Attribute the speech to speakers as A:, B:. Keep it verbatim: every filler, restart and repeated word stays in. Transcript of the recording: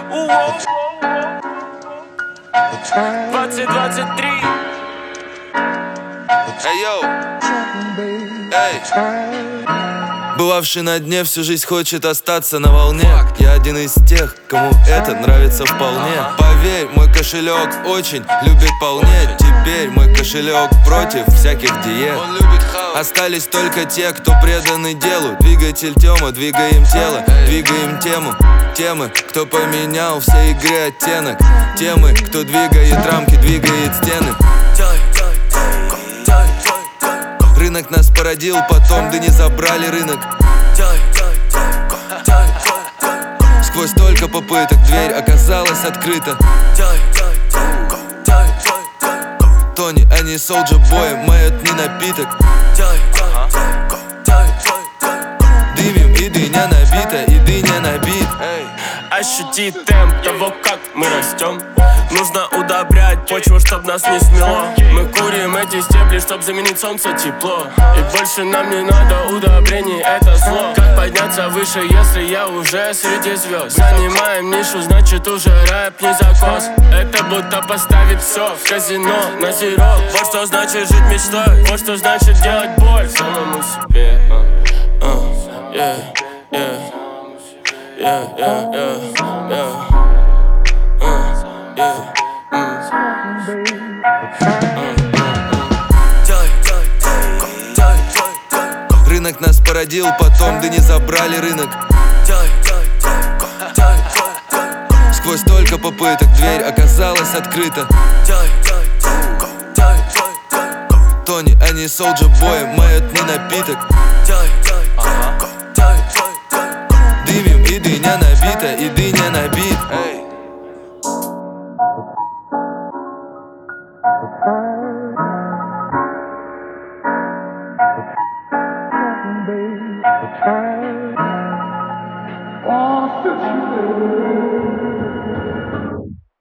A: двадцать двадцать три. Эй, йоу. Эй. Бывавший на дне всю жизнь хочет остаться на волне. Я один из тех, кому это нравится вполне. Поверь, мой кошелек очень любит полнеть. Теперь мой кошелек против всяких диет. Остались только те, кто преданы делу. Двигатель Тёма, двигаем тело, двигаем тему. Темы, кто поменял все игры оттенок. Темы, кто двигает рамки, двигает стены. Рынок нас породил, потом да не забрали рынок. Сквозь столько попыток дверь оказалась открыта. Тони, а не Soulja Boy, мает не напиток. Дымим, и дыня набита, и дыня набит.
B: Ощути темп того, как мы растем. Нужно удобрять почву, чтоб нас не смело. Мы курим эти стебли, чтоб заменить солнце тепло. И больше нам не надо удобрений, это зло. Как подняться выше, если я уже среди звезд? Занимаем нишу, значит уже рэп не закос. Это будто поставить все в казино на зеро. Вот что значит жить мечтой, вот что значит делать боль самому себе. uh, uh, yeah, yeah. Yeah, yeah, yeah, yeah. Uh, yeah.
A: Рынок нас породил, потом да не забрали рынок. Сквозь столько попыток дверь оказалась открыта. Тони, а не Soulja Boy, мает не напиток. Дымим, и дыня набита, и дыня набит. Эй.
C: Oh,